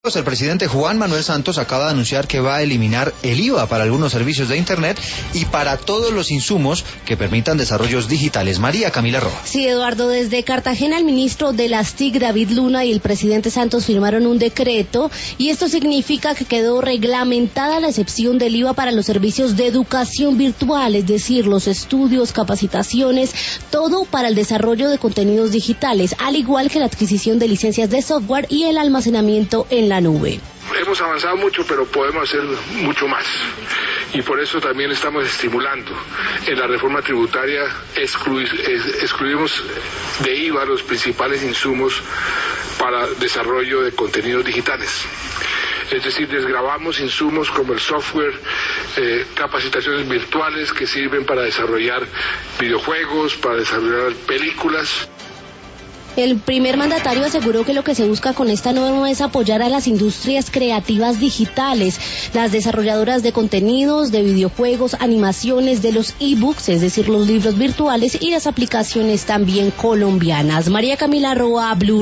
El presidente Juan Manuel Santos acaba de anunciar que va a eliminar el IVA para algunos servicios de Internet y para todos los insumos que permitan desarrollos digitales. María Camila Roa. Sí, Eduardo, desde Cartagena el ministro de las TIC, David Luna, y el presidente Santos firmaron un decreto y esto significa que quedó reglamentada la excepción del IVA para los servicios de educación virtual, es decir, los estudios, capacitaciones, todo para el desarrollo de contenidos digitales, al igual que la adquisición de licencias de software y el almacenamiento en la nube. Hemos avanzado mucho, pero podemos hacer mucho más. Y por eso también estamos estimulando. En la reforma tributaria excluimos de IVA los principales insumos para desarrollo de contenidos digitales. Es decir, desgravamos insumos como el software, capacitaciones virtuales que sirven para desarrollar videojuegos, para desarrollar películas. El primer mandatario aseguró que lo que se busca con esta norma es apoyar a las industrias creativas digitales, las desarrolladoras de contenidos, de videojuegos, animaciones, de los e-books, es decir, los libros virtuales y las aplicaciones también colombianas. María Camila Roa, Blue.